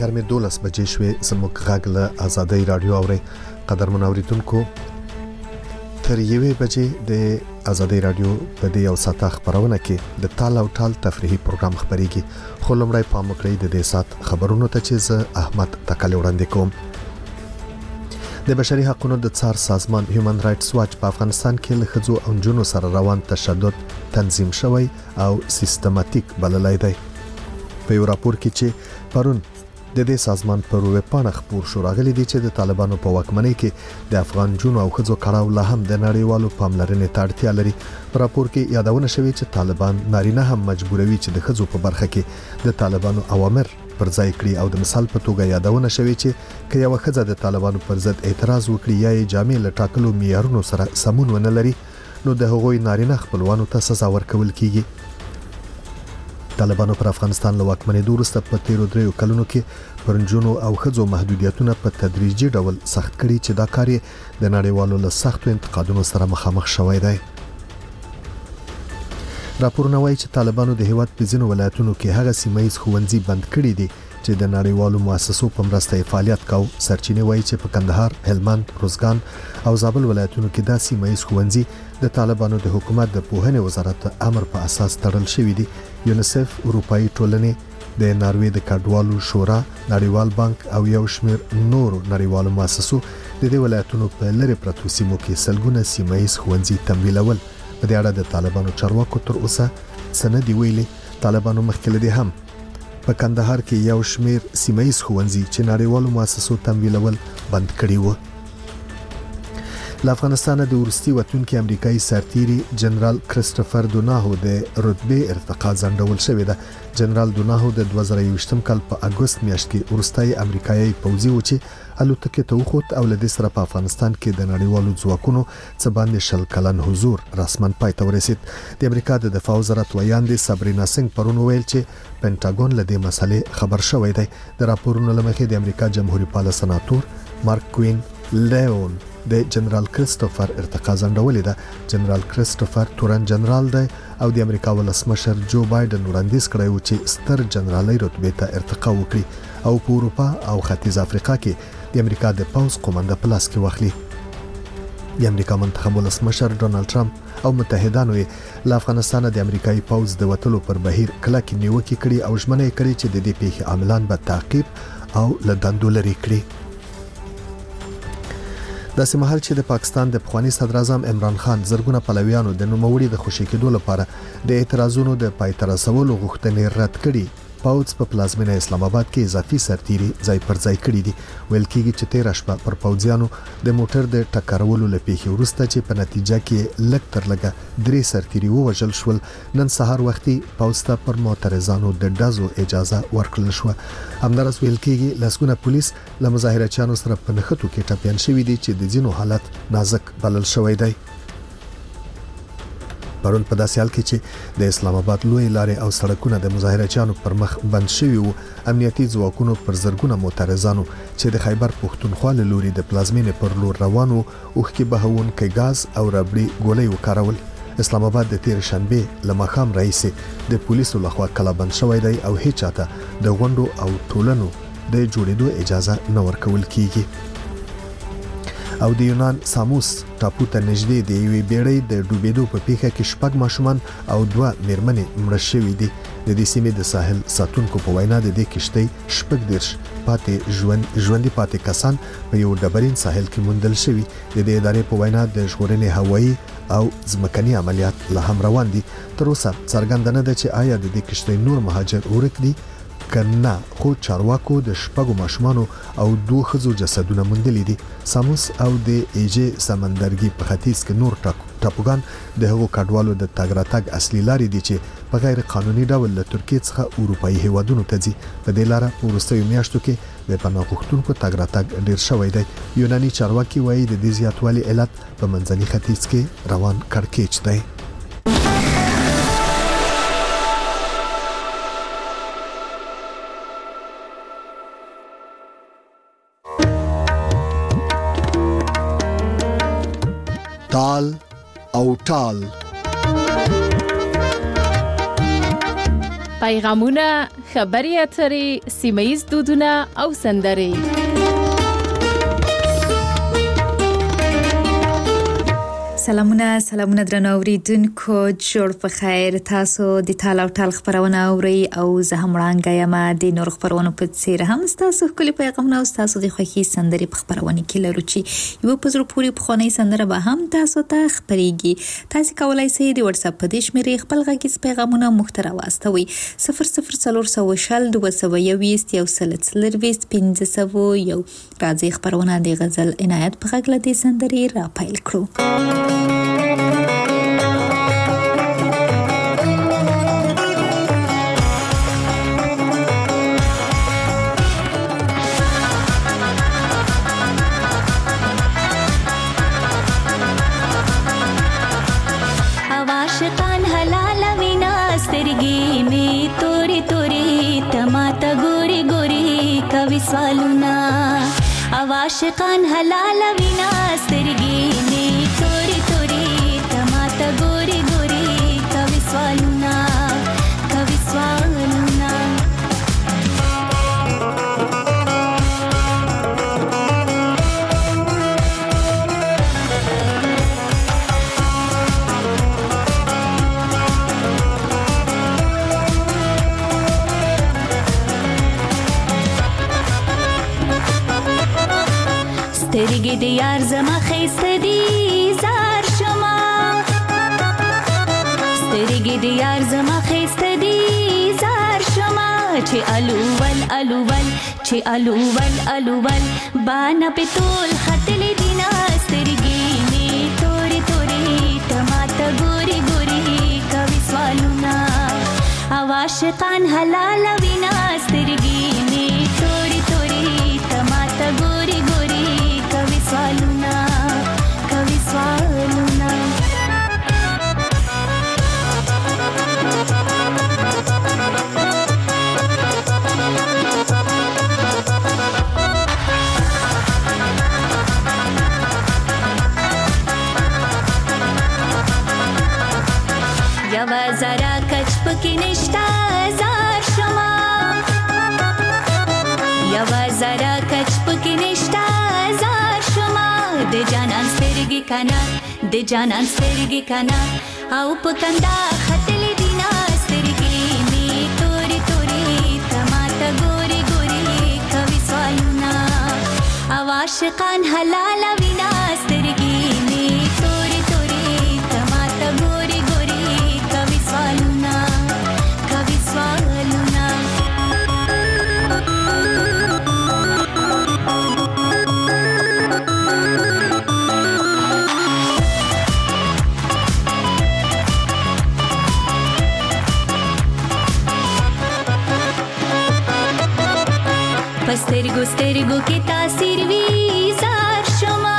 ګرمې 12 بجې شوې. زموږ غږ له آزادۍ رادیو اوري. قدرمن اوریدونکو، تر 1 بجې د آزادۍ رادیو په دې یو ساعت خبرونه کې د تال او ټال تفریحي پروګرام خبريږي. خو لمړی پام وکړئ د دې ساعت خبرونو ته چې زه احمد تکل وړاندې کوم. د بشري حقوقو د څار سازمان هیومن رائټس واچ په افغانستان کې له ښځو او نجونو سره روان تشدد تنظیم شوی او سیستماتیک بللی دی. په یو راپور کې چې پرون د دې سازمان پر ویبپاڼه خپور شو، راغلي دي چې د طالبانو په واکمنۍ کې د افغان جنونو او ښځو کړهو لا هم د نړیوالو پاملرنې ته اړتیا لري. په راپور کې یادونه شوې چې طالبان نارینه هم مجبوروي چې د ښځو په برخه کې د طالبانو اوامر پر ځای کړي، او د مثال په توګه یادونه شوې چې که یو ښځه د طالبانو پر ضد اعتراض وکړي یا یې جامې له ټاکلو معیارونو سره سمون ونه لري، نو د هغوی نارینه خپلوانو ته سزا ورکول کیږي. طالبانو پر افغانستان له واکمنۍ وروسته په 13 کلونو کې پر نجونو او ښځو محدودیتونه په تدریجي ډول سخت کړي چې دا کار د نړیوالو له سختو انتقادونو سره مخامخ شوی دی. راپورونه وايي چې طالبانو د هیواد په ځینو ولایتونو کې هغه سیمایي ښوونځي بند کړي دي چې د نړیوالو مؤسسو په مرسته فعالیت کاوه. سرچینې وايي چې په کندهار، هلمند، روزګان او زابل ولایتونو کې دا سیمایي ښوونځي د طالبانو د حکومت د پوهنې وزارت امر په اساس تړل شوی دي. یونیسف، اروپאי ټولنې، د ناروې د کډوالو شورا، نړیوال بانک او یو شمېر نورو نړیوالو مؤسسو د دې ولایتونو په لری پرتو سیمو کې سلګونه سیمایي ښوونځي تمویلول. په دې اړه د طالبانو چارواکو تر اوسه سندې ویلي. طالبانو مخکې لدی هم په کندهار کې یو شمېر سیمایي ښوونځي چې نړیوالو مؤسسو تمویلول بند کړي وو. له افغانستان د ورستي وتونکو امریکایي سرتیري جنرال کریسټوفر دوناهو د رتبه ارتقا ځنډول شوې ده. جنرال دوناهو د 2020 کال په اگست میاشت کې ورستي امریکایي پوځي و چې الوتکه ته وخوت او له دې سره په افغانستان کې د نړیوالو ځواکونو څخه باندې شل کلن حضور رسمن پای ته ورسید. د امریکا د دفاع وزارت ویاندې سابرینا سنگ پرون ویل چې پینټاګون له دې مسلې خبر شوی دی. د راپورونو لمخې د امریکا جمهوریت پال سناتور مارک کوین لیون د جنرال کریسټوفر ارتقا ځنډولې ده. جنرال کریسټوفر تورن جنرال دی او د امریکا ولسمشر جو بایدن وړاندیز کړی و چې ستر جنرالي رتبه ته ارتقا وکړي او په اروپا او ختیځ افریقا کې د امریکا د پوځ قومنده پلاس کې واخلي. د امریکا منتخب ولسمشر ډونالد ټرمپ او متحدانو له افغانستان د امریکایي پوځ د وټلو پر بهیر کلک نیوکه کړي او ژمنه کړې چې د دې پیښې عاملان به تعقیب او له دندو لري کړي. داسې مهال چې د پاکستان د پخوانی صدر اعظم عمران خان زرګونه پلویانو د نوموړي د خوشی کېدو لپاره د اعتراضونو د پای ته رسولو غوښتنې رد کړي، پوځ په پلازمینه اسلام آباد کې اضافي سرتیري ځای پر ځای کړي دي. ویل کېږي چې 13 شپه پر پوځیانو د موټر د ټکرولو لپاره وروسته چې په نتیجه کې لږ تر لږه 3 سرتیري ووژل شول. نن سهار وختي پوځ ته پر معترضانو د ډزو اجازه ورکړل شو. همدارس ویل کېږي لسګونه پولیس له مظاهرچیانو سره په نښتو کې ټپيان شوي دي چې د ځینو حالت نازک بلل شوی دی. پرون په داسې حال کې چې د اسلام آباد لوی لارې او سړکونه د مظاهرچیانو پر مخ بند شوي وو، امنیتي ځواکونو پر زرګونه معترضانو چې د خیبر پښتونخوا له لوري د پلازمینې پر لور روانو اوښکې بهونکي غاز او ربړي ګولۍ وکارول. اسلام آباد د تیر شنبه لمخام رئیس د پولیسو لخوا کلابند شوی دی او هیڅ چاته د غونډو او ټولنو د جوړېدو اجازه نه ورکول کیږي. او د یونان ساموس ټاپو ته نږدې د یوې بیړۍ د ډوبېدو په پیښه کې 6 ماشومان او 2 میرمنې مړه شوي دي. د دې سیمې د ساحل ساتونکو په وینا د دې کشتۍ 6 پاتې ژوندۍ پاتې کسان په یو ډبرین ساحل کې موندل شوي. د دې ادارې په وینا د ژغورنې هوایي او ځمکني عملیات لا هم روان دي. تر اوسه څرګنده نه ده چې آیا د دې کشتۍ نور مهاجر ورک دي کنه، خو چارواکو د 6 ماشومانو او 2 ښځو جسدونه موندلي دي. ساموس او د ایجه سمندرګي په ختیځ کې نور ټاپوګان د هغو کډوالو د تګ راتګ اصلي لارې دي چې په غیر قانوني ډول له ترکیې څخه اروپאי هیوادونو ته ځي. په دې لار په وروستیو میاشتو کې د پناه غوښتونکو تګ راتګ ډیر شوی دی. یوناني چارواکي وایي د دې زیاتوالي علت په منځني ختیځ کې روان کړکېچ دی. تال او ټال. په پیغامونه، خبري اترې، سیمه‌ییز دودونه او سندرې. سلامونه درنو اوریدونکو، جوړ په خیر. تاسو د ټال او ټال خبرونه اوري او زه هم وړاندې یم د نور خبرونو په څیر هم تاسو خپل پیغامونه او تاسو د خوښي سندرې په خبرونه کې لرو چې یو په زړه پوری په خوني سندره به هم تاسو ته خبريږي. تاسو کولای شئ د واتس اپ په دیش مری خپل غږیز پیغامونه محتوا واستوي 00420 221 یو سلسله 1500 یو راځي خبرونه د غزل عنایت په غږ لدی سندرې را پایل کړو. आशिकान हलाल विना स्तरगी में तोरी तोरी तमाता गोरी गोरी कवि स्वालुना कवि स्वालुना. سترګې د یار زما خیسته دي زار شما، سترګې د یار زما خیسته دي زار شما، چې الوول الوول چې الوول الوول باندې په تول خطلې دینا سترګې می توري توري تماته ګوري ګوري کوي سوالونه او عاشقان حلال وینا سترګې می توري توري تماته ګوري ګوري کوي سوالونه کوي سوالونه. یوا زرا کچ پکی نشتا زار شما، یوا زرا کچ پکی نشتا زار شما، د جانان سترګې کنا د جانان سترګې کنا او پکندا خطلې دینا سترګې می توري توري تماته ګوري ګوري کوي سوالونه او عاشقان حلال وینا سترګې می توري توري تماته ګوري ګوري کوي سوالونه کوي سوالونه. سترګو سترګو کې تاثیر وی زار شما،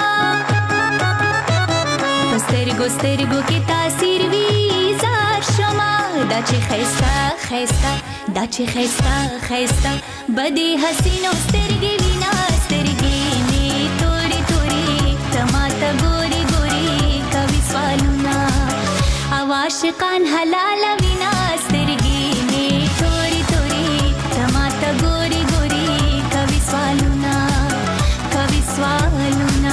سترګو سترګو کې تاثیر وی زار شما، دا چې خيستا خيستا دا چې خيستا خيستا بدی حسینو سترګې وینا سترګې می توري توري تماته ګوري ګوري کوي سوالونه او عاشقان حلال وینا سترګې می توري توري تماته ګوري ګوري کوي سوالونه کوي سوالونه.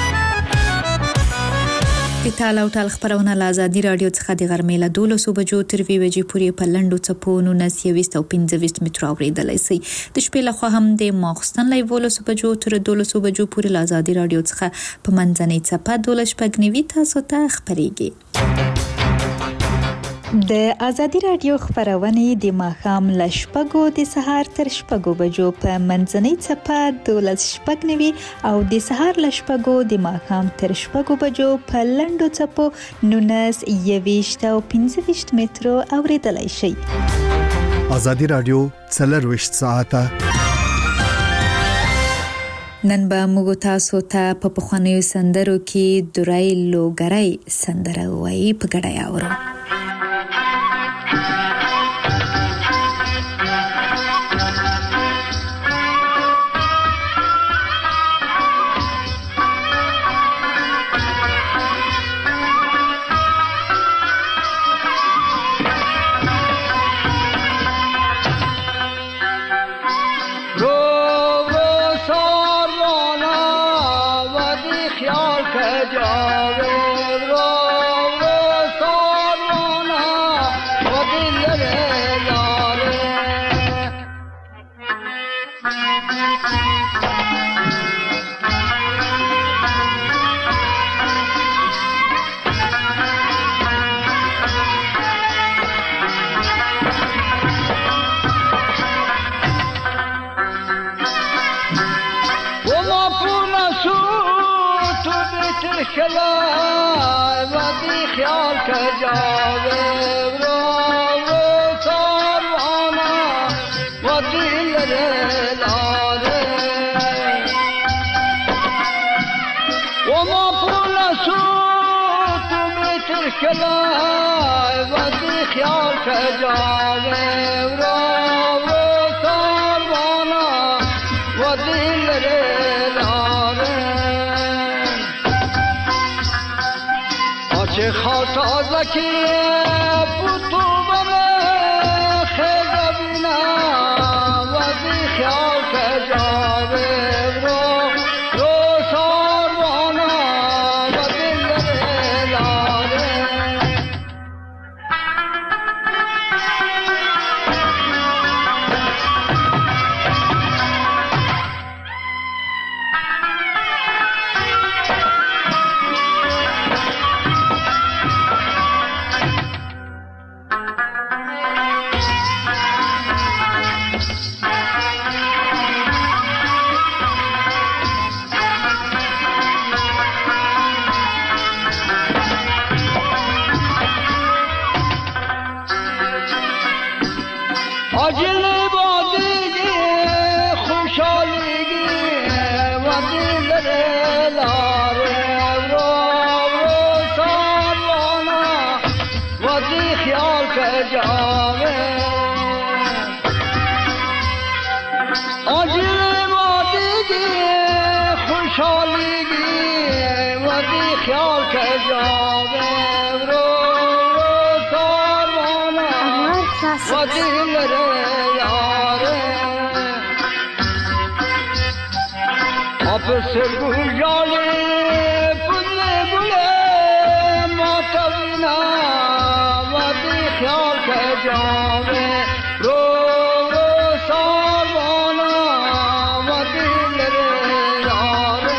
د ټال او ټال خبرونه له ازادي رادیو څخه د غرمې له 12 بجو تر 2 بجې پورې په لنډو څپو 19 او 15 مترو اوریدلای شئ. د شپې له خوا هم د ماخستن له 12 بجو تر 12 بجو پورې له ازادي رادیو څخه په منځنۍ څپه 12 شپږنیوي تاسو ته خبريږي. د ازادي رادیو خبرونه د ماښام ل شپږو د سهار تر شپږو بجو په منځنۍ څپه 12 شپږنیوي او د سهار ل شپږو د ماښام تر شپږو بجو په لنډو څپو 19 او 15 مترو اوریدلای شئ. ازادي رادیو 24 ساعته نن به موږ تاسو ته په پخوانیو سندرو کې دورای لوګرای سندره وایي په ګډه اورو. تشکلا ودی خیال که جاوه رو ساروانا ودی لره و ما پولسو تو می تشکلا ودی خیال که جاوه رو ساروانا ودی لره چه خاطا زکی پوتو بره خیزه بینا وزی خیال که جاوه رو ساروانا و دل لاره آجیل بادیگی خوشحالیگی و دل لاره رو ساروانا و دی خیال که جاوه آجیل بادیگی خوشحالیگی و دی خیال که جاوه رو ساروانا و دل سرگو جالی پدل گله ماتوینا و دی خیال که جاوه رو ساروانا و دل یاره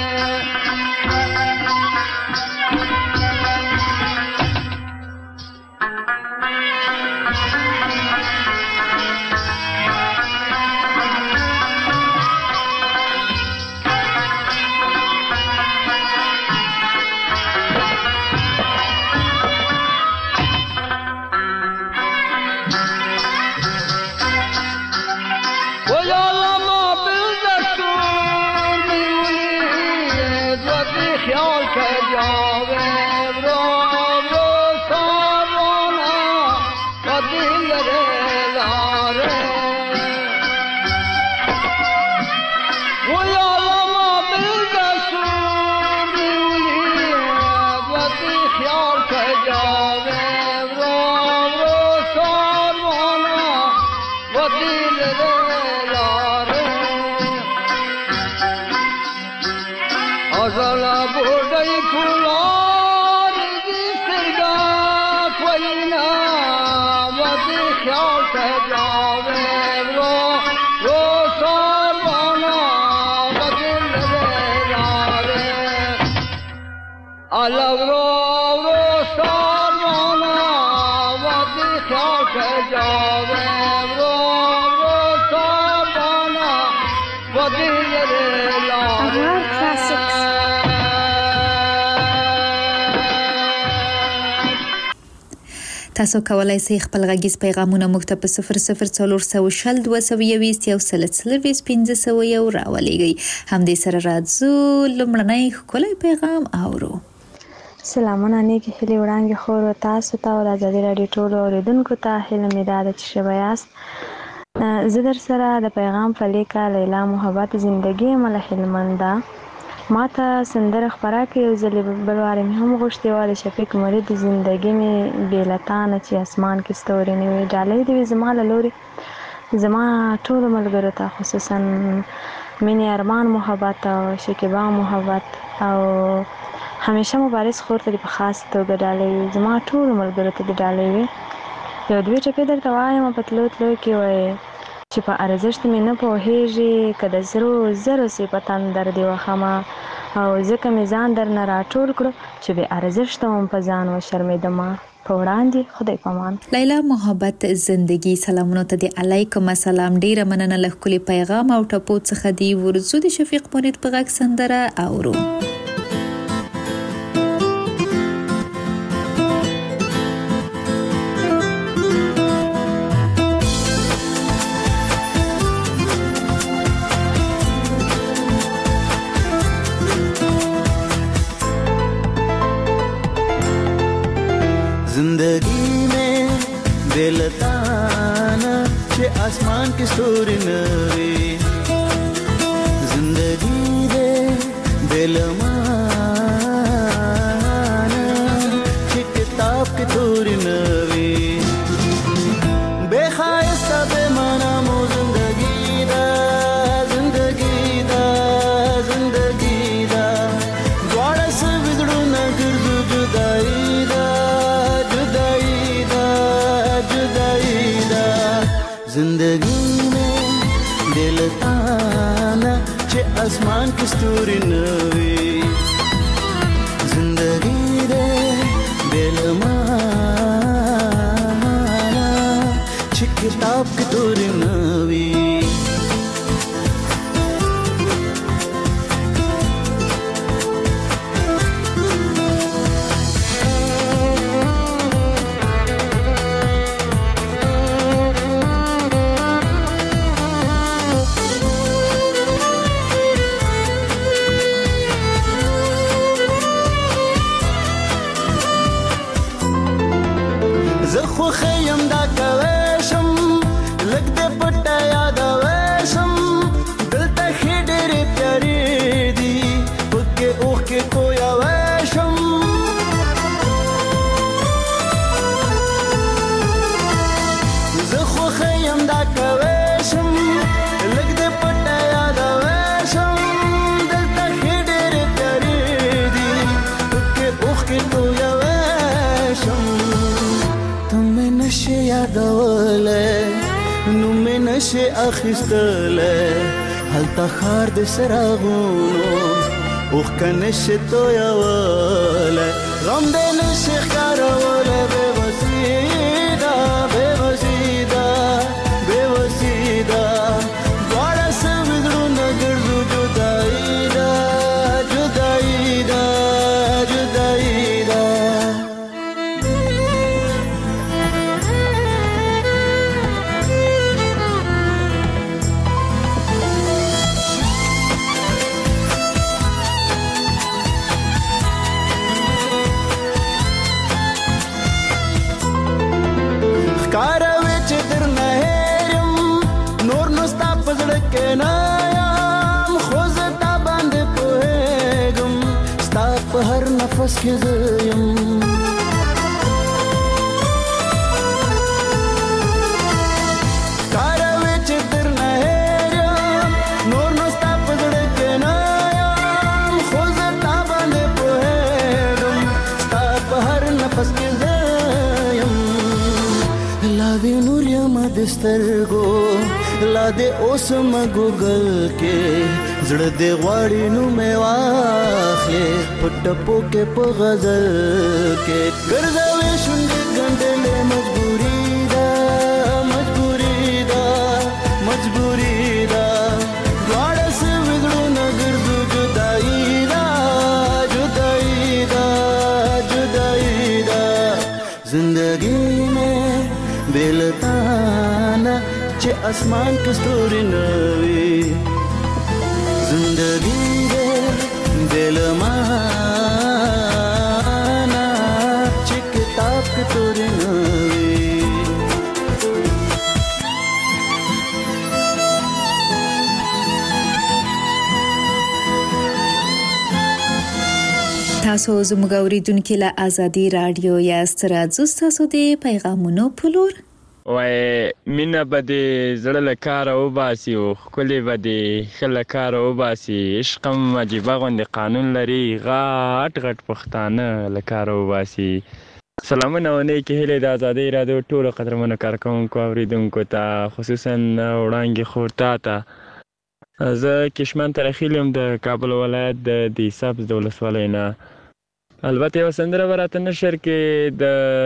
تاسو کولای شئ خپل غږیز پیغامونه موږ ته په 00402215 راولېږئ. همدې سره راځو لومړنی ښکلی پیغام اورو. سلامونه نیکی هیلې وړاندې خور تاسو ته او د ازادي راډیو ټولو اوریدونکو ته هیله مې دا ده چې ښه به یاست. زه در سره د پیغام په لیکه لیلا محبت زندګي یم له هلمنده. ما ته سندره خپره کړې یو ځلې بل وارې مې هم غوښتې وه د شفیق مرید زندګي مې بې له تا نه چې اسمان کې ستوري نه وي. ډالۍ دې وي زما له لورې زما ټولو ملګرو ته خصوصا مینې ارمان محبت او شکیبا محبت او همیشه مبارز خور ته په خاص توګه ډالۍ وي. زما ټولو ملګرو ته دې ډالۍ وي. یو دوې ټپې درته وایم په تلو تلو کې وایي چې په ارزښت مې نه پوهېږي که د زرو زرو صفتان در دې وخمه او ځکه مې ځان در نه راټول کړو چې بې ارزښته وم په ځان وشرمېدمه. په وړاندې خدای پامان. لیلا محبت زندگی سلامونو ته دی علیکم السلام. ډیره مننه له ښکلي پیغام او ټپو څخه دی. ورځو د شفیق مرید په غږ سندره اورو. जिंदगी में दिलताना चे आसमान के स्तूरी नवी जिंदगी दे दिलमाना चे किताब के तूरी नवी बेखायस्ता बेमाना मो जिंदगी दा द्वारा से बिगड़ू न गिरजू जुदाई दा जिंदगी में दिल ताना चे आसमान की स्तूरी नवी जिंदगी दे दिल माना चे किताब की तूरी नवी زخو خیم دا کویشم لگ دے پٹا یاد ویشم دلتا خیڈر پیاری دی پکے اوخ کے کویا ویشم زخو خیم دا کویشم لگ دے پٹا یاد ویشم دلتا خیڈر پیاری دی پکے اوخ کے کویا ویشم تمہیں نشے یادولے نومے نشے اخیستلے حالتا خار دے سراغونو اوخ کا نشے تو یاولے غم دے نشے خارولے بے وسیدہ دوارا سے بگڑو نگردو جدائی دا हर नफस के ज़यम कारावे चित्र नहेरम नूर नस्ता पजड़ के नायम खुद ताबंद पोहेगम स्ताप हर नफस के ज़यम लादे नूर यमदिस्तर गो लादे ओसम गूगल के زړه دې غواړي نو مې واخلې په ټپو کې په غزل کې ګرځوي شونډې ګنډلې مجبوري ده دواړه سه بګړو نه ګرځو جدائی ده زندگی میں بلتانا چې اسمان کې ستوري نه وي زندگی دے دل مانا چه کتاب کے توری نوی تاسو زموږ اوریدونکو له ازادي رادیو یا ستراتزو تاسو د پیغامونو پلور وای مینا بده زړه له کار او باسي او خولي بده خله کار او باسي عشقم عجيبه غوند قانون لري غټ پښتانه له کار او باسي سلامونه ونه کې هله د ازادي رادیو ټولو قدرمنو کارکونکو اوریدونکو ته خصوصا وړاندې خورتا ته زه کشمن ترخیلم د کابل ولایت د دیساب دولت ولینا البته یو سندره ورته نشر کې د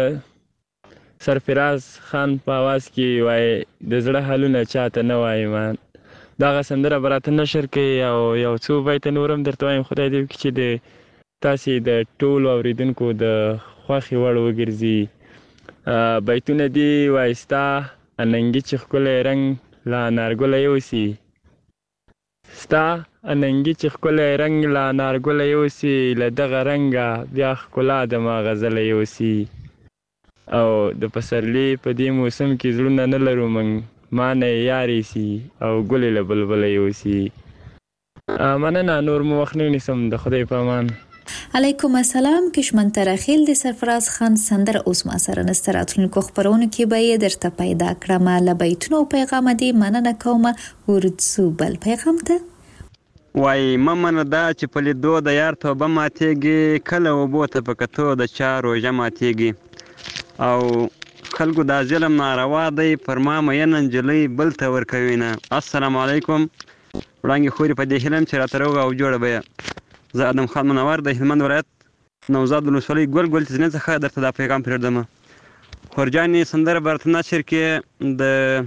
سرفراز خان په आवाज کې وای د زړه حالونه چاته نه وای مان دا سندره ورته نشر کې یو څو بیت نورم درته وایم خدای دې چې د تاسو د ټولو اوریدونکو د خوخي وړ وګرځي بیتونه دی وایستا اننګي چې خپل رنگ لا نارګل یوسي ستا اننګي چې خپل رنگ لا نارګل یوسي له دغه رنگه بیا خپل د ما غزل یوسي او د پسرلي په دې موسم کې زړونه نه لرو موږ ما نه یارې سي او ګلې له بلبله یوسي. مننه، نور مو وخت نه نیسم، د خدای په امان. علیکم السلام. کشمن ترخیل د سرفراز خان سندره اوس ما سره نسته. راتلونکو خبرونو کې به یې درته پیدا کړم. له بیتونو پیغام دی مننه کوم. ورځو بل پیغام ته وای ممنه دا چې په لیدو د یار توبه ماتېږي، کله اوبو ته په کتو د چا روژه ماتېږي، او خلکو دا ظلم ناروا دی، پر ما مینه نجلۍ بل ته ورکوي نه. السلام علیکم. وړانګې خورې په دې هیلم چې راته روغه او جوړه به یم. زه ادم خان منور د هلمند ولایت نوزاد ولسوالۍ ګل تزنې څخه درته دا پیغام پرېږدم. خورجانې سندره به راته نشر کې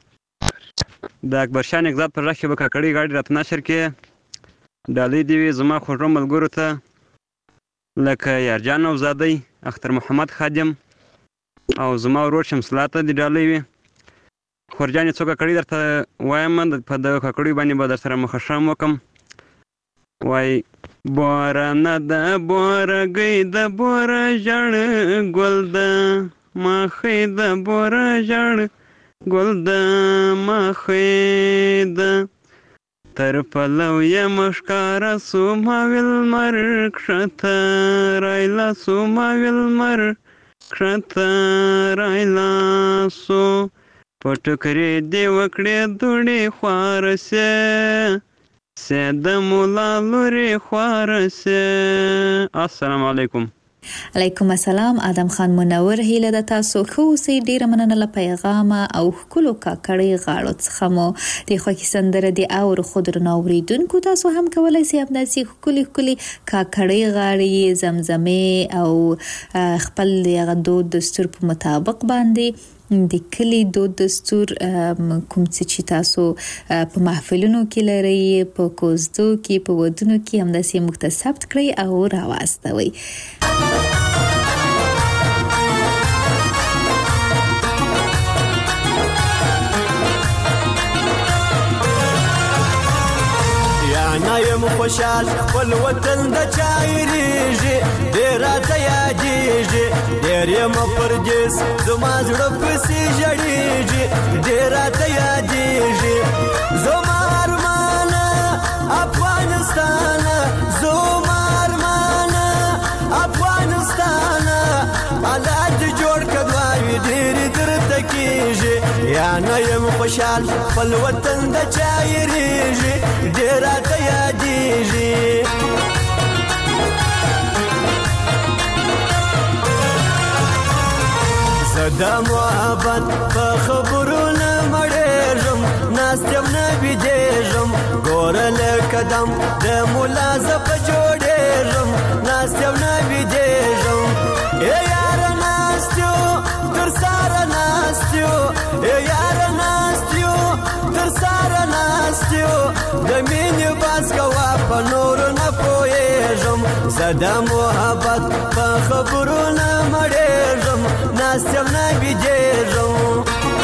د اکبرشاه نګزاد پر غږ کې به کاکړۍ غاړې راته نشر کې. ډالۍ دې وي زما خوږو ملګرو ته لکه یارجان نوزادی، اختر محمد خادم او زما ورور شمس الله ته دې ډالۍ وي. خورجانې څو کاکړۍ درته وایم، په د کاکړیو باندې به در سره مخشم وکم. وای بارانه د بورګۍ د بوره ژړ ګل د مخې د بوره ژړ ګل د مخې د تر پلو یم ښکاره سو ما ویل مر کښته رایلا سو ما ویل مر کښته رایلا سو په ټکرې دې وکړې دوړې خواره سې سې د مولا لورې خواره سې. السلام علیکم. علیکم السلام. ادم خان منور هیله د تاسو خو سي ډیره مننه له پیغام او کلو کاکړی غاړو څخه مو د خوښي سندره دی او خودر ناوریدونکو تاسو هم کولای شئ همداسي کلی کاکړی غاړي زمزمه او خپل دغه دود دستور په مطابق باندې د کلی دود دستور کوم چې تاسو په محفلونو کې لري، په کوزدو کې، په ودونو کې همداسي مکتسب کړئ او راواستوي. نایم خوشحال خپل وطن د چایریږي، ډیر راته یادیږي، ډیر یم پردیس زما زړه پسې ژړیږي، ډیر راته یادیږي زما ارمانه افغانستانه، زما ارمانه افغانستانه، حالات جوړ کړه ډیر درته کیږي. یا نایم خوشحال خپل وطن د چایریږي، ډیر راته یادیږي. زه د محبت په خبرو نه مړېږم، ناست یم نه بېدېږم، ګوره لکه دم د ملا زه په جوړېږم، ناست یم نه بېدېږم. ای یاره ناست یو تر ساره ناست یو، ای یاره ناست یو تر ساره ناست یو، د مینې باز کوه په نورو نه پوهېږم، زه د محبت په خبرو نه مړېږم، ناست یم نه بېدېږم.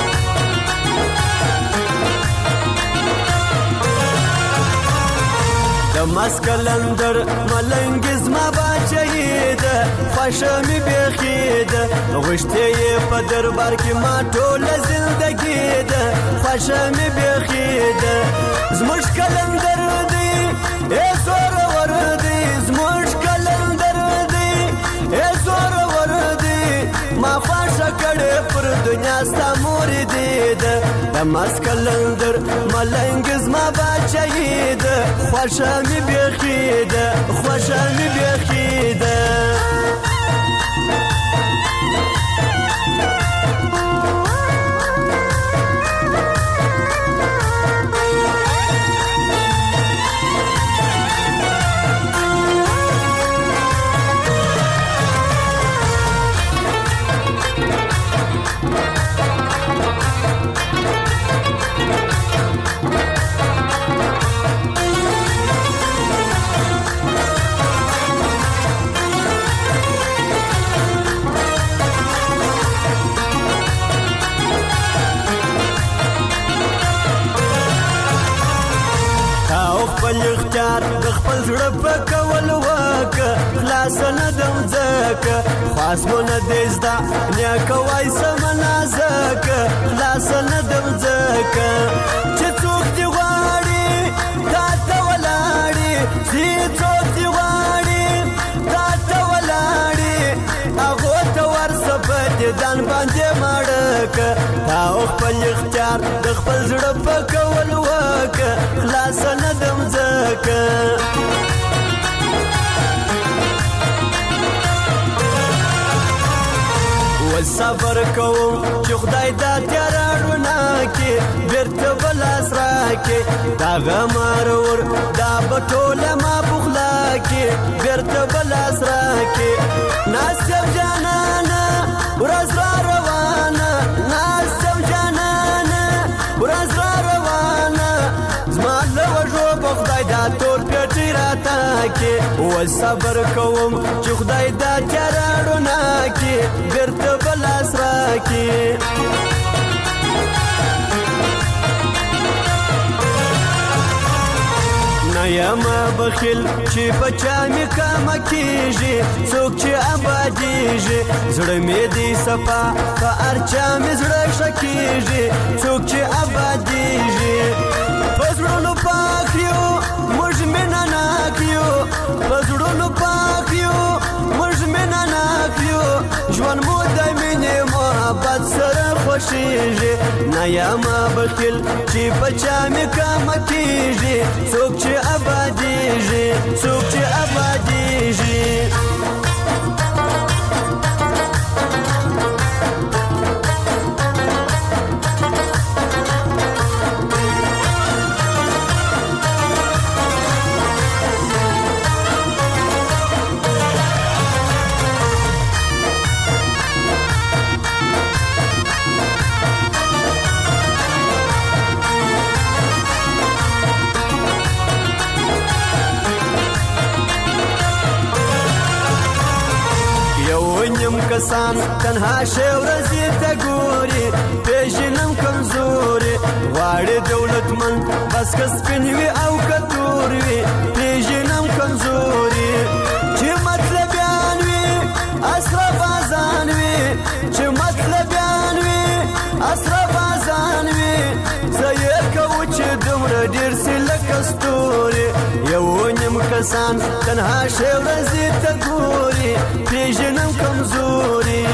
د مسکلندر ملنګ زما باچهی ده، خوښه مې بیخي ده، غوښتې یې په دربار کې ما ټوله زندګي ده، خوښه مې بیخي ده. زموږ کلندر دی ای زورور دی، زموږ کلندر دی ای زورور دی، ما خوښه کړې پر دنیا ستا مور دی ده. د مسکلندر ملنګ زما باچهی ده، خوښه مې بیخي ده، خوښه مې بیخي ده. اختیار د خپل زړه په کول وکه خلاص نه دم ځکه خاص مو نه دی زده نه کوای سمنا ځکه خلاص نه دم ځکه چې څوک دی غواړي تا ته ولاړي چې څوک دی غواړي تا ته ولاړي هغو ته ورسه په دیدن باندې مړکه تا خپل اختیار د خپل زړه په کول وکه خلاص نه دم ځکه صبر کوم چې خدای دا تیاره رڼا کې بیرته به لاس راکړي دا غم ارور دا به ټوله ما بخلا کې بیرته به لاس راکړي ناصب جانانه ورځ را روانه ناصب جانانه ورځ را روانه زما له وږو به خدای دا تور پیټی راته کې صبر کوم چې خدای دا تیاره رڼا کې بیرته به لاس راکړي نه یم بخیل چې په چا مې کمه کېږي څوک چې ابادېږي زړه مې دی صفا په هر چا مې زړه ښه کېږي څوک چې ابادېږي په زړونو پاک یو موږ مینه ناک یو په زړونو پاک یو موږ مینه ناک یو ژوند مو د مینې محبت سره خوښېږي نه یم بخیل چې په چا مې کمه کېږي څوک چې ابادېږي څوک چې ابادېږي کسان تنها شی ورځې ته ګوري پېژنم کمزوري غواړي دولتمند بس که سپین وي او که تور وي پېژنم کمزوري چې مطلبیان وي اسره بازان وي چې مطلبیان وي اسره بازان وي زه یې کوو چې دومره ډېر سي لکه ستوري یو نیم کسان تنها شی ورځې ته ګوري پېژنم کمزوري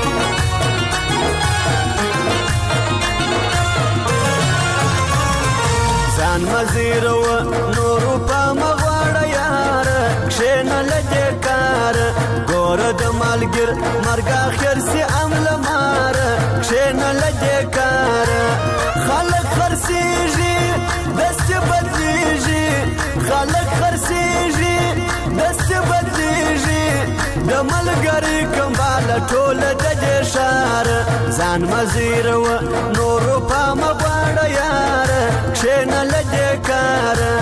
ځان مزیرو نورو په مغواړه یاره کښېنه له دې کاره ګوره د مالګر مرګ اخر سي عمله ماره کښېنه له دې کاره خلک خرڅېږي دستې بدلېږي خلک خرڅېږي دستې بدلېږي د ملګري کمباله ټوله د دې ښاره ځان مزیرو نورو په مغواړه یاره کښېنه له دې کاره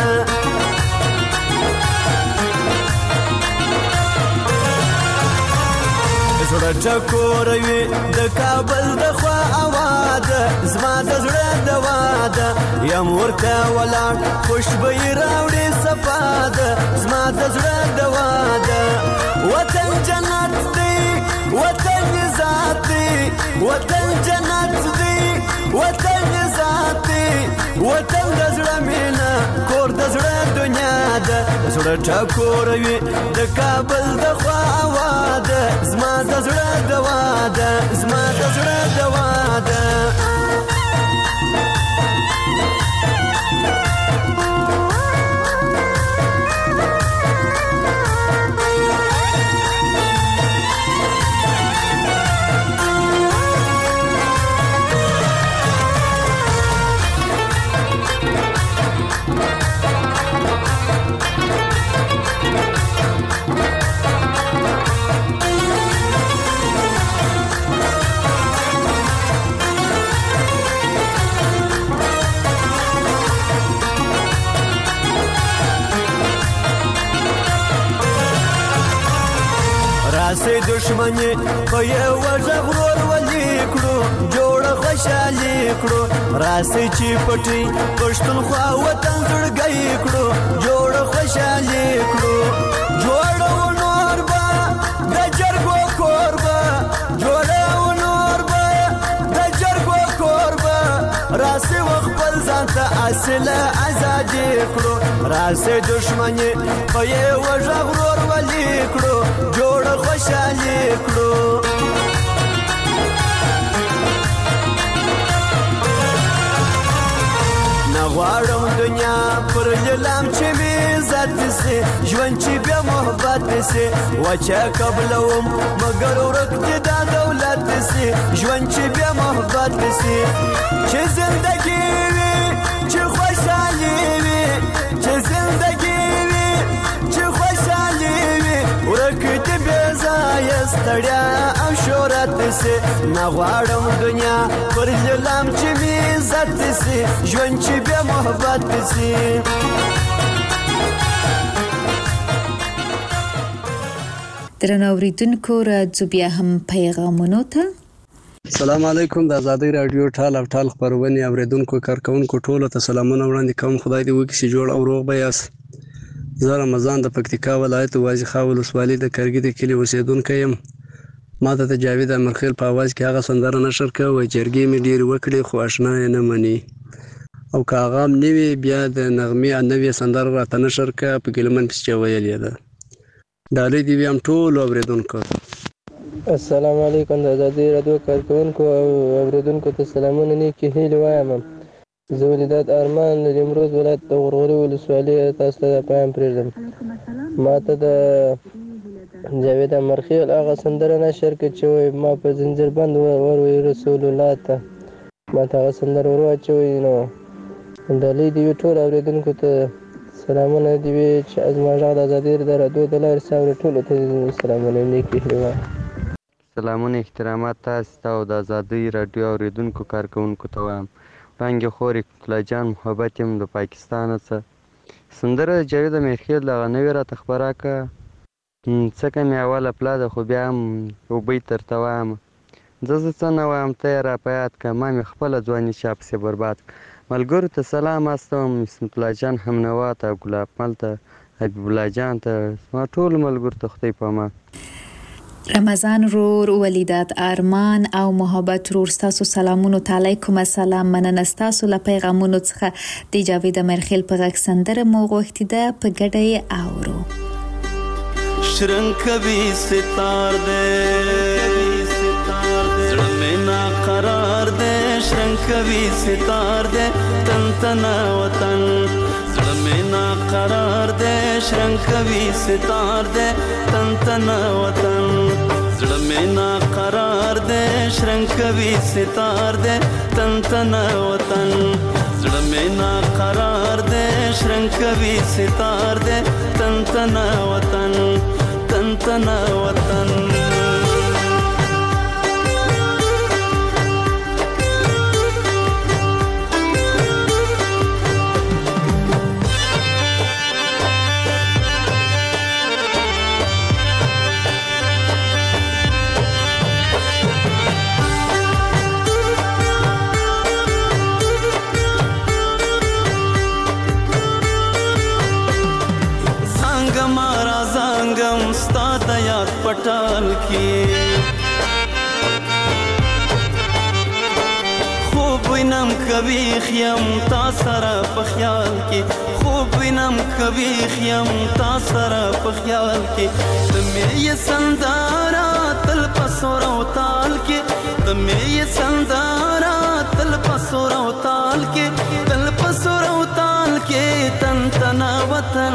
زړه ټکوروي د کابل د خوا اواده زما د زړه دوا ده یم ورته ولاړ خوشبويي راوړي صفا ده زما د زړه دوا ده وطن جنت دی وطن ذات دی وطن جنت دی وطن ذات دی وطن د زړه مینه کور د زړه دنیا ده زړه ټکوروي د کابل د خوا اواده زما د زړه دوا ده زما د زړه دوا ده سي دشمني په یو ژغورور ولي کړو جوړه خوشالي کړو راسي چې پټي پښتونخوا وطن زړګي کړو جوړ خوشالي کړو جوړو نور با د جرګو کوربه جوړو نور با د جرګو کوربه راسي وخپل ځان ته اصل ازادي کړو راسي دښمني په یو ژغور ولي کړو جوړ خوشالي کړو غواړم دنیا پر لیلام چې می عزت سي ژوند چې بیا محبت سي وچه قبلوم مگر ورک دي دا دولت سي ژوند چې بیا محبت سي چې زندگی وي چې خوشالي وي چې زندگی وي چې خوشالي وي ورک دي بې ځایه ستړیا او شهرت سي نه غواړم دنیا پر لیلام چې می عزت سي ژوند چې بیا محبت سي درنو اوریدونکو راځو بیا هم پیغامونو ته السلام علیکم د آزادۍ رادیو ټال او ټال خپرونې اوریدونکو کارکونکو ټولو ته سلامونه وړاندې کوم خدای دې وکړي چې جوړ او روغ به یاست زه رمضان د پکتیکا ولایت وازیخا ولسوالۍ د کرګي د کلي اوسیدونکی یم ما ته د جاوید امرخیل په اواز کې هغه سندره نشر کړه وایي جرګې مې ډېرې وکړې خو اشنا یې نه مني او که هغه هم نه وي بیا د نغمې نوې سندره راته نشر کړه په ګیلمن پسې چې ویلې ده ډالۍ دې وي هم ټولو اورېدونکو السلام علیکم د آزادۍ راډیو کارکوونکو او اورېدونکو ته سلامونه نیکې هیلې وایم زه ولیدات ارمان د نیمروز ولایت د غرغوري ولسوالۍ تاسو ته د پیام پرېږدم ما ته د جاوید امرخیل هغه سندره نشر کړه چې وایي ما په زنځیر بند وروي رسول الله ته ما ته هغه سندره ور واچوئ نو ډالۍ دې وي ټولو اورېدونکو ته سلامونه دې وي چې زما غږ د ازادۍ د راډیو د لارې څاوري ټولو ته سلامونه نیکې هیلې وایم سلامونه احترامات تاسو ته او د ازادۍ راډیو اورېدونکو کارکوونکو ته وایم وړانګې خورې کلا جان محبت یم د پاکستانه څه سندره د جاوید امرخیل دغه نوې راته خپره کړه څکه مې اوله پله ده خو بیا هم یو بیت درته وایم زه څه نه وایم ته یې راپه یاد کړه ما مې خپله ځواني چا پسې برباد کړه ملګرو ته سلام استوم اسمت الله جان همنوا ته ګلاب مل ته حبیب الله جان ته ما ټولو ملګرو ته خدای په امان رمضان رور ولیدات ارمان او محبت رور ستاسو سلامونو ته علیکم السلام مننه ستاسو له پیغامونو څخه د جاوید امرخیل په غږ سندره مو غوښتې ده په ګډه یې اورو شرنګ کوي ستار دې زړه مې ناقرار دې شرنګ کوي ستار دې تن تنا وطن زړه مې ناقرار دې شرنګ کوي ستار دې تن تنا وطن زړه مې ناقرار دې شرنګ کوي ستار دې تن تنا وطن زړه مې ناقرار دې شرنګ کوي ستار دې تن تنا وطن تن تنا وطن پټال کې خوب وینم کوي خیم تا سره په خیال کې خوب وینم کوي خیم تا سره په خیال کې د مې سندارا تل پسور او تال کې د مې سندارا تل پسور او تال کې تل پسور او تال کې تن تنا وطن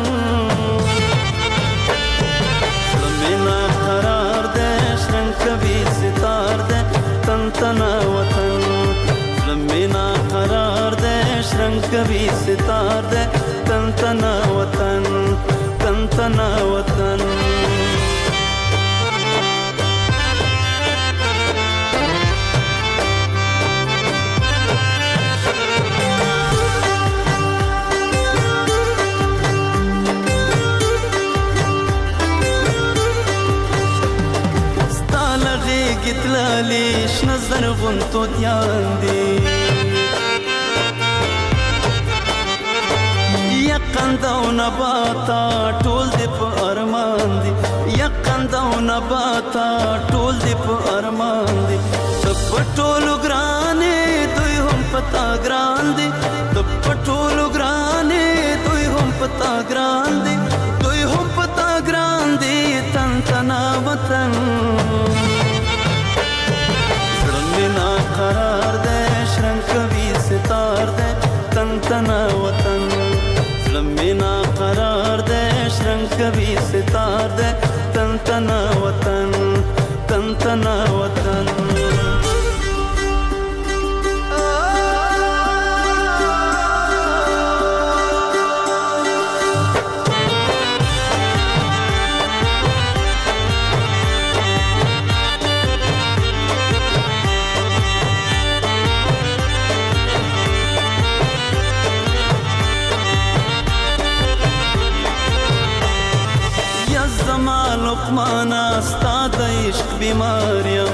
قرار دے شرنگ کبھی ستار دے تن تنا وطن لمینا قرار دے شرنگ کبھی ستار دے تن تنا وطن تن تنا وطن تلالی شنه زرغون تو دیان دی یقند او نباتا ټول دې په ارمان دي یقند او نباتا ټول دې په ارمان دي د پټولو ګرانې دوی هم پتا ګران دي د پټولو ګرانې دوی هم پتا ګران دي دوی هم پتا ګران دي تن تنا وطن زړه مې نا قرار دی شرنګ کوي ستار دی تن تنا وطن زړه مې نا قرار دی شرنګ کوي ستار دی تن تنا وطن تن تنا وطن لقمانا ستا د عشق بیماریم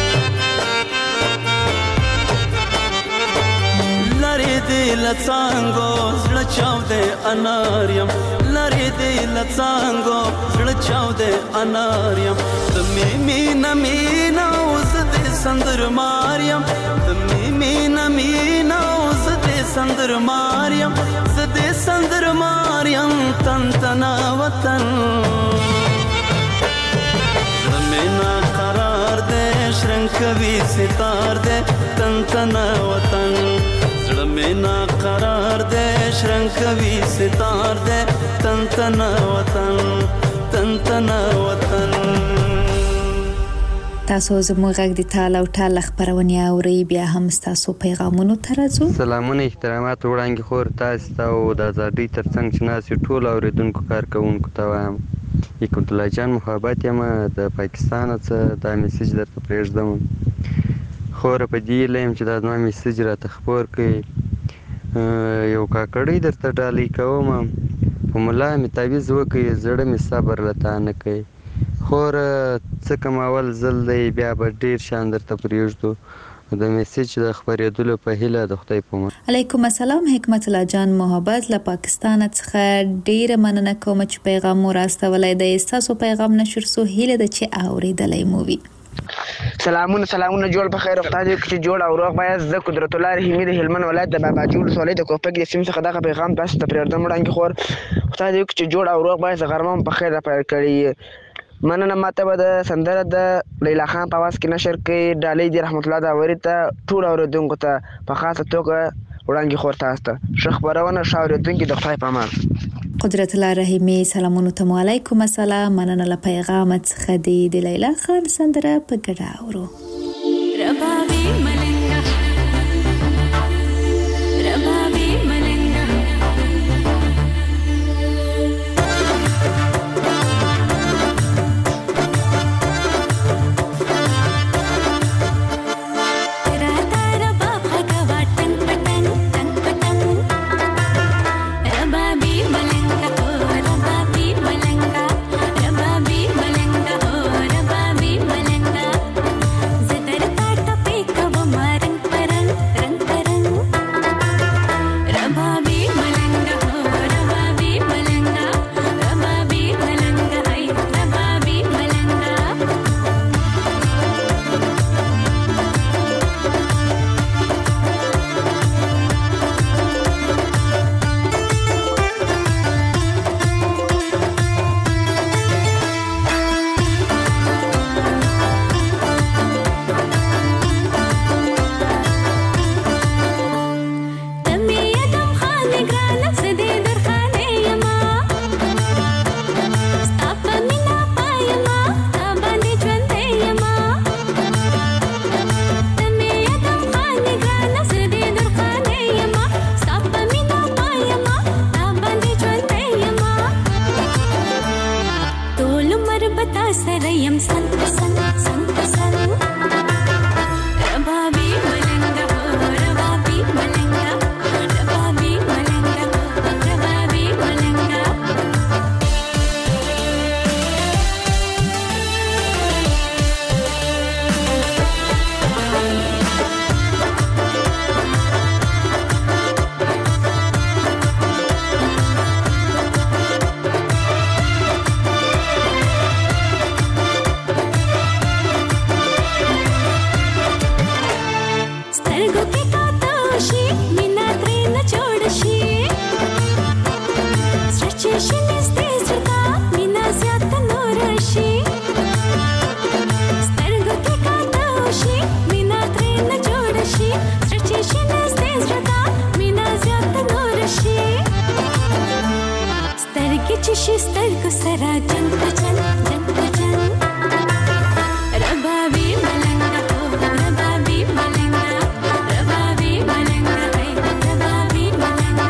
لری دی لڅانګو زړه چاودې اناریم لری دی لڅانګو زړه چاودې اناریم د مینا مینا اوس دې سندر ماریم د مینا مینا اوس دې سندر ماریم زدې سندر ماریم تن تنا وطن مینا قرار دے شرنگ کوي ستار دے تن تنا وطن زړه مینا قرار دے شرنگ کوي ستار دے تن تنا وطن تن تنا وطن تاسو زموږ غږ د ټال او ټال خبرونه اوري بیا هم تاسو پیغامونو ترازو سلامونه احترامات وړاندې خور تاسو ته او د ازادۍ ترڅنګ چې ناسي ټول اوریدونکو کارکونکو ته وایم کوم الله جان محبت یم د پاکستان څخه دا میسج درته پرېږدم خور په دې لیم چې دا نو میسج راته خبر کړي یو کاکړی درته ډالۍ کوم په ملا مې تعویز وکړي زړه مې صبر لته نه کوي خور څه کوم اول ځل دی بیا به ډېر شان درته پرېږدو د میسج د خبرېدلو په هیله د خدای په امان. علیکم السلام حکمت الله جان محبت له پاکستان څخه ډېر مننه کوم چې پیغام مو راستولای دی تاسو پیغام نشر سو هیله د چې اوریدلای مو وي. سلامونه جوړ په خیر وخت دی چې جوړ او روغ باید ز قدرت الله رحیمی د هلمند ولایت د بابا جوړ سولې د کوپک د سیم څخه دغه پیغام تاسو ته پرېږدم وړاندې خور وخت دی چې جوړ او روغ باید غرمه په خیر راپیر کړی مننه ماته به د سندره د لیلا خان په आवाज کې نشر کړي ډالۍ دی رحمت الله داوري ته ټول اوریدونکو ته په خاصه توګه وړاندې خور تاسو ته ښه خبرونه ښه اوریدونکي د خدای په امان. قدرت الله رحیمی سلامونه ته علیکم السلام مننه له پیغام څخه دی د لیلا خان سندره په ګډه اورو. ربابي ملنګا ربابي ملنګا को सरा जन रबाबी मलंगा हो रबाबी मलंगा रबाबी मलंगा है रबाबी मलंगा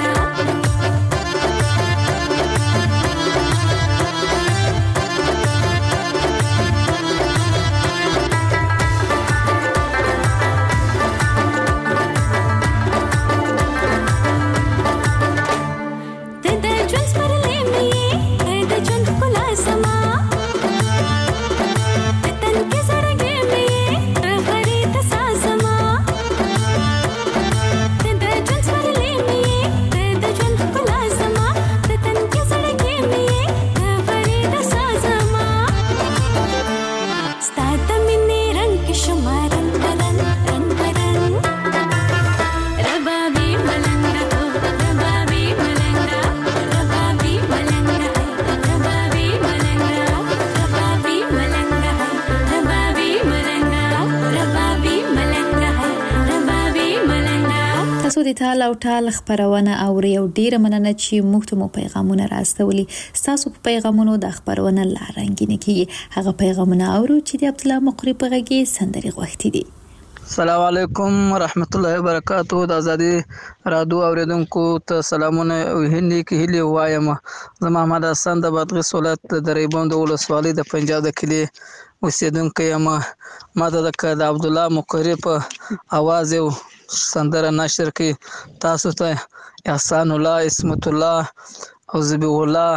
د ټال او ټال خبرونه اوري او ډیره مننه چې موږ ته مو پیغامونه راستولي تاسو په پیغامونو د خبرونه لارنګینه کیږي هغه پیغامونه اورو چې د عبد الله مقری په غږی سندري غوښتي دي. السلام علیکم ورحمت الله وبرکاتہ. د ازادي رادیو اوریدونکو ته سلامونه او هندي کې هلي وایم. زما محمد حسن د بادغیس ولایت د ریبوند ولسوالۍ د پنجاب د کلی اوسیدونکو یم. ما د عبد الله مقری په आवाज یو سندره نشر کی تاسو ته احسان الله اسمت الله او زبی الله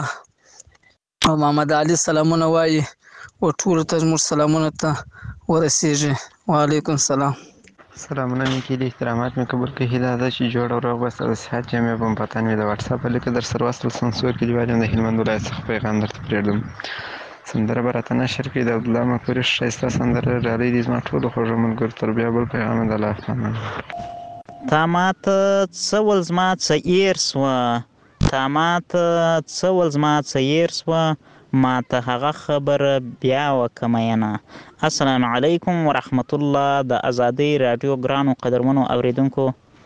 او محمد علي سلامونه وایي او ټول ته مو سلامونه ته ورسیږي. وعلیکم السلام. سلامونه نیکی د احترامات مې قبول کړي. هیله ده چې جوړ او روغ به د صحت جامع بم پتن مې د واتس اپ لیک در سره وصل سنسور کې دی وایم د هلمند ولایت څخه پیغام درته پرېږدم. سندره براته نشر کړي د عبد الله مقری شایسته سندره ډالۍ دي زما ټولو خوږو ملګرو تر بیا بل پیغام د الله پامان. تا ماته څه ول زما څه ایر سوه تا ماته څه ول زما څه ایر سوه ما ته هغه خبره بیا وکمینه. السلام علیکم ورحمت الله. د ازادي رادیو ګرانو قدرمنو اوریدونکو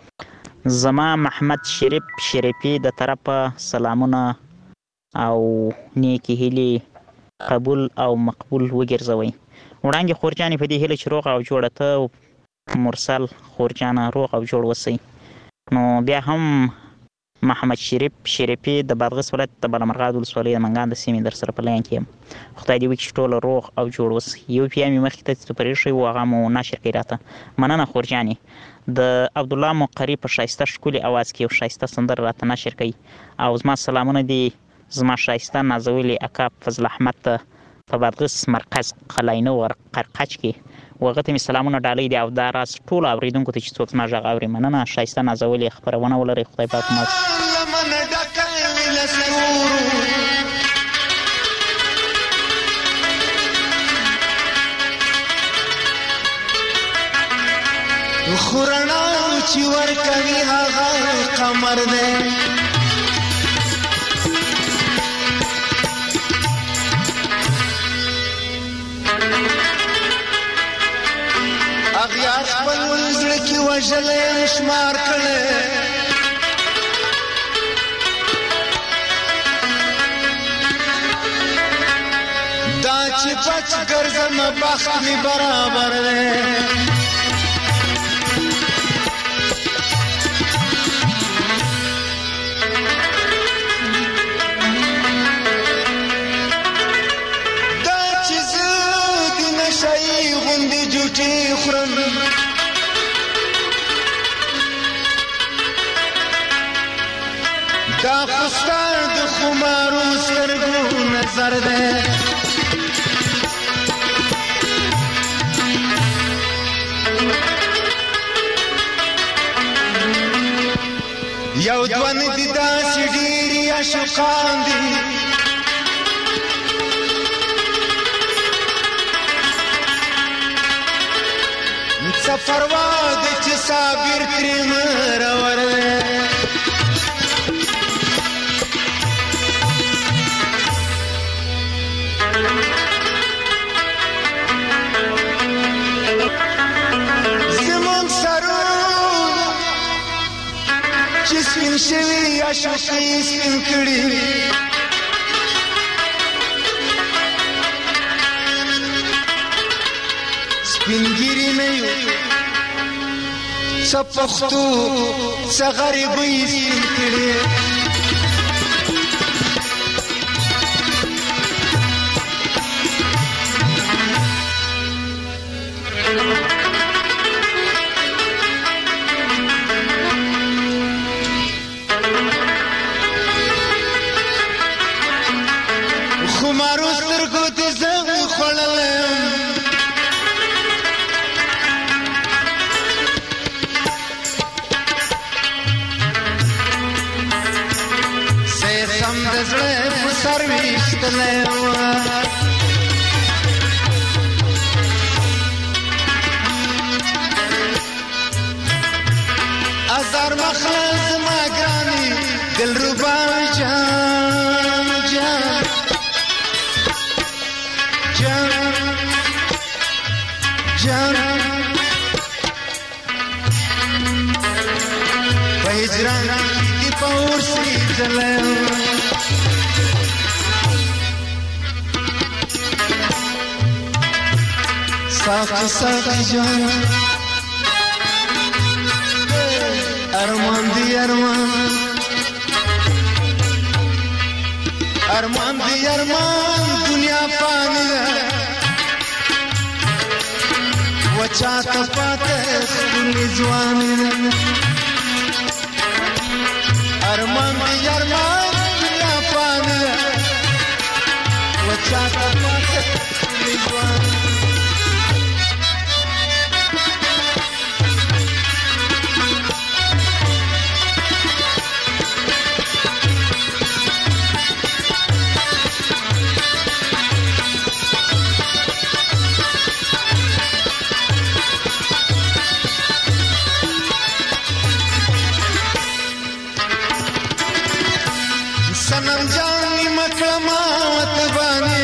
زما محمد شریفي د طرفه سلامونه او نیکی هیلي قبول او مقبول وګرځوي. وړاندې خورجانې په دې هیله چې روغ او جوړه ته مرسل خورجانه روغ او جوړ وسی. نو بیا هم محمد شریفي د بادغیس ولایت د بالامرغاد ولسوالۍ د منګان د سیمې در سره په لاین کې یم. خدای دې وکړي چې ټوله روغ او جوړ وسی. یو بیا مې مخکې ته چې پرېښی و هغه مو نشر کړي راته. مننه خورجانې. د عبدالله مقری په ښایسته ښکلي اواز کې یو ښایسته سندره راته نشر کوي او زما سلامونه دي زما ښایسته نازولي اکا فضل احمد ته په بادغیس مرکز قلعه نو قرقچ کې وغه ته مې سلامونه ډالۍ دي او دا راز ټولو اوریدونکو ته چې څوک زما غږ اوري مننه. ښایسته نازولي خپرونه ولرئ. خدای پاک مو خورنا چې ورکوي هغه قمر دی اغیار خپل زړه کې وژلې شمار کړي دا چې پچ ګرځم بخت می برابر دی دا خستار د خمارو سترګو نظر ده یو دوه ندي داسې ډېرې عاشقان دي سفر واده چې صابر ترې مرور دی زمون سرونه چې سپین شوي عاشقي سپین کړي سپینګری نه یو څه پښتو څه غریبۍ سپین کړي خمارو سترګو ته زنګ خوړلم سم د زړه په سر ویشتلی وه ازار مخله زما ګرانې دلربا جان جان جان جان په هجران کې په ورسېدلی ساقي ساقي جان ارمان دی ارمان ارمان دی ارمان دنیا فانی ده وچا ته پاته ښکلې ځواني ده ارمان دی ارمان دنیا فانی ده وچا ته پاته ښکلې ځواني सनम जानी मकमात बानी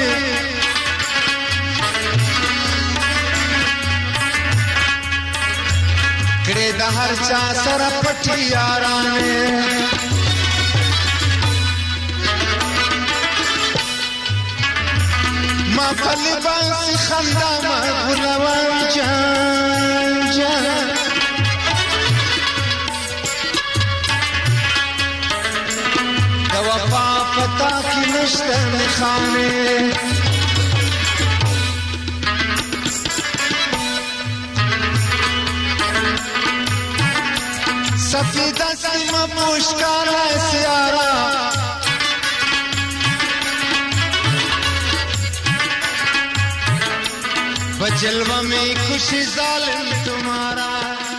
कड़े द हर चा सर पठी याराने मां पल बांसी खंदा मां बुलवान जान जान वफा पता की नश्ते में खाने सफीदा सीमा पुष्कारा सियारा बजलवा में खुशी जालिम तुम्हारा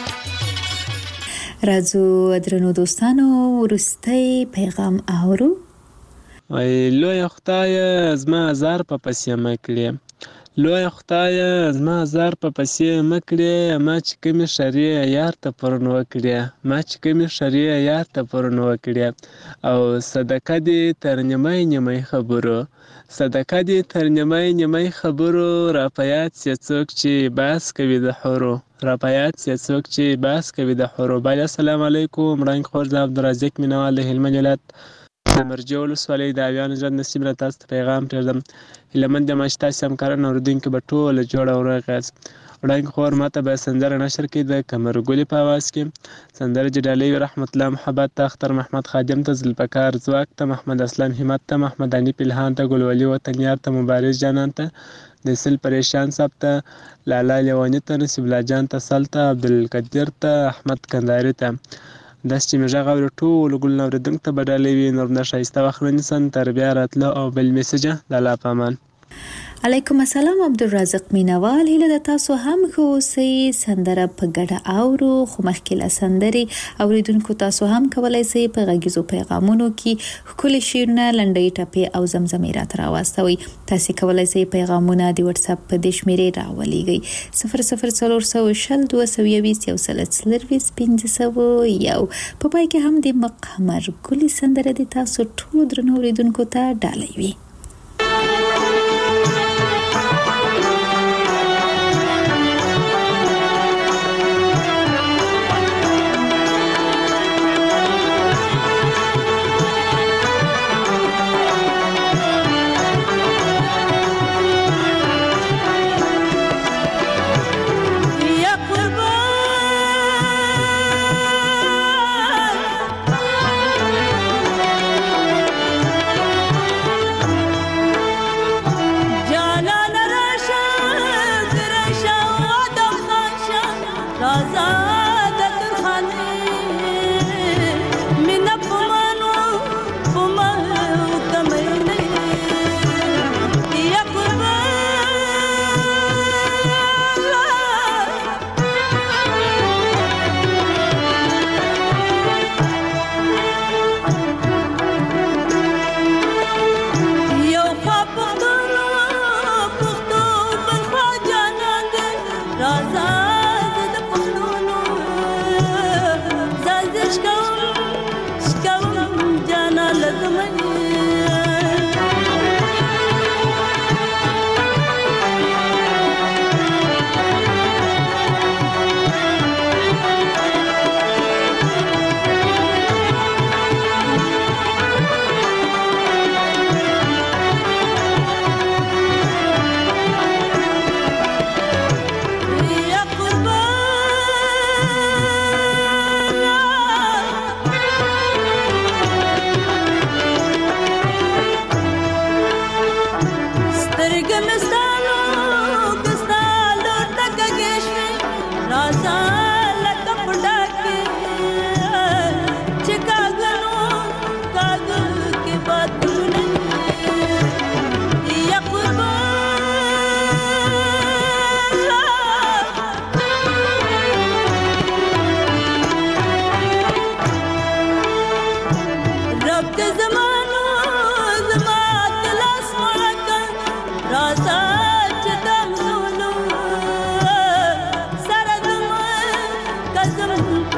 راځو درنو دوستانو ورستی پیغام اورو لوی خدای زما زار په پسې مکړې لوی خدای زما زار په پسې مکړې ما چې کومې شریع یار ته پرون وکړې ما چې کومې شریع یار ته پرون وکړې او صدقه دې تر نیمای نیمای خبرو صدقه دې تر نیمای نیمای خبرو را په یاد سي څوک چې باس کوي د حورو را په یاد سي څوک چې باس کوي د حورو بل السلام علیکم رنګ خور د عبدالرزاق مینوال د هلمند ولایت مرجو ولسوالۍ د اویانو ژوند نصیب را تاسو ته پیغام پرېږدم هیله مند یم چې تاسې همکاران اورېدونکي به ټوله جوړه او روغ یاست وړاندې خور ماته به سندره نشر کړي د قمرګلې په اواز کې سندره چې ډالۍ وي رحمت الله محبت ته اختر محمد خادم ته ذوالفقار ځواک ته محمد اسلام همت ته محمد انیف الهان ته ګلولي وطنیار ته مبارز جانان ته د سل پریشان صاحب ته لالا لیواني ته نصیب الله جان ته سل ته عبدالقدیر ته احمد کنداري ته داسې چې مې غږ اوري ټولو ګلونه اورېدونکو ته به ډالۍ وي نور نه ښایسته وخت ونیسن تر بیا راتلو او بل میسجه د الله په امان علیکم السلام عبدالرزاق مینوال هیله د تاسو هم ښه اوسئ سندره په ګډه اورو خو مخکې له سندرې اورېدونکو تاسو هم کولی شئ په غږیزو پیغامونو کې ښکلي شعرونه لنډۍ ټپې او زمزمې راته راواستوئ تاسې کولی شئ پیغامونه د وټساپ په دې شمېرې راولېږئ 00422211501 په پای کې هم د قمرګلې سندره د تاسو ټولو درنو اورېدونکو ته ډالۍ وي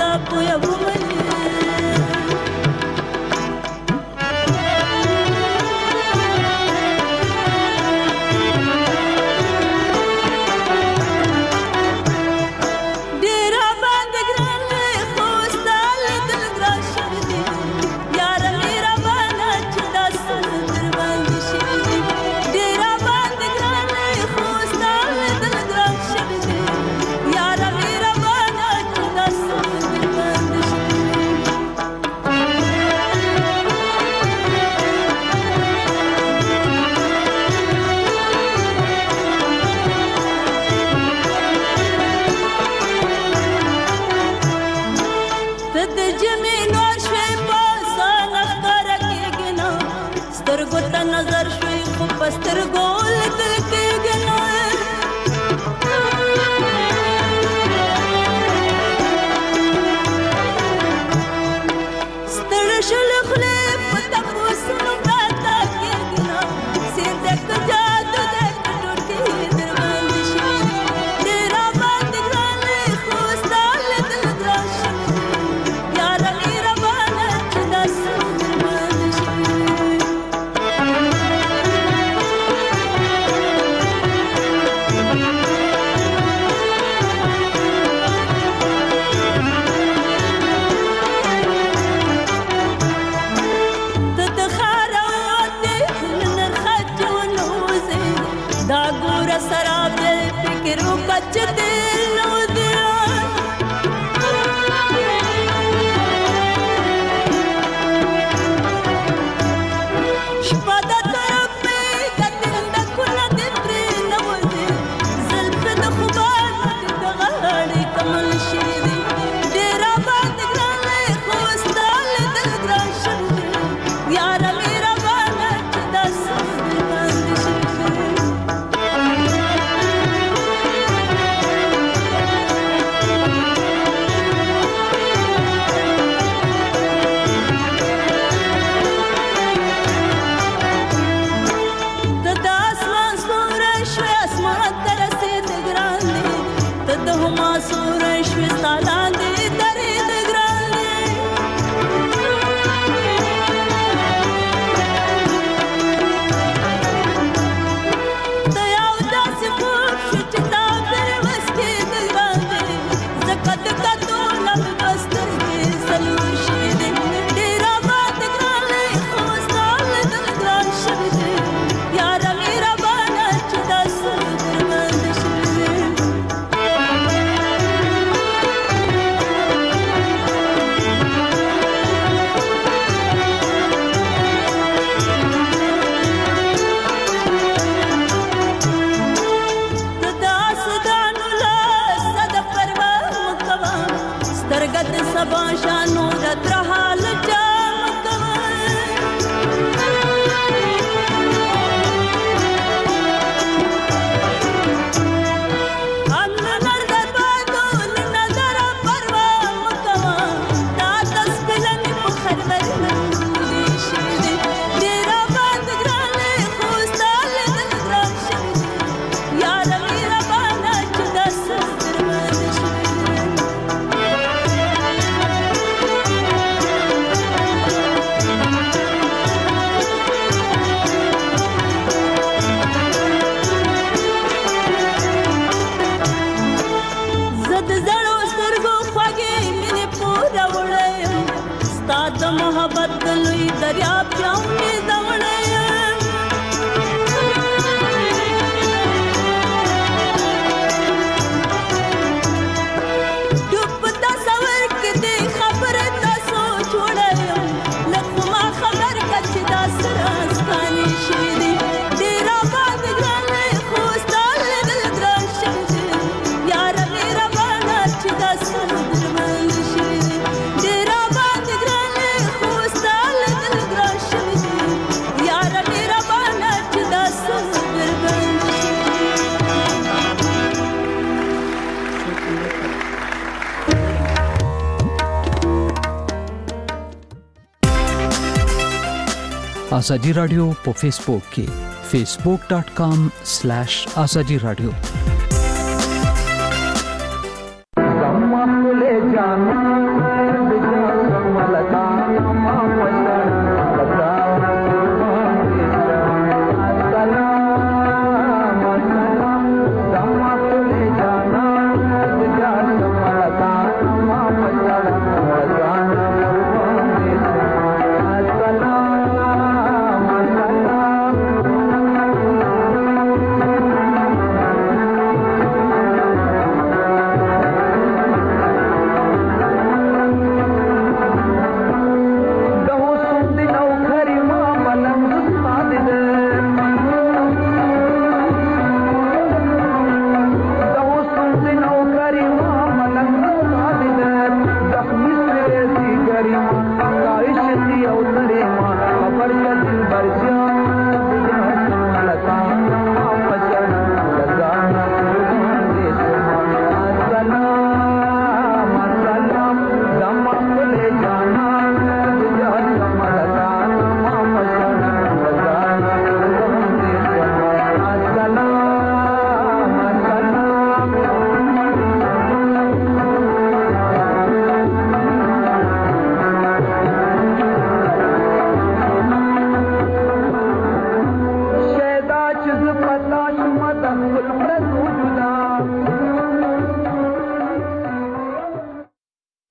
ازادي رادیو په فیسبوک کې facebook.com/azadi radio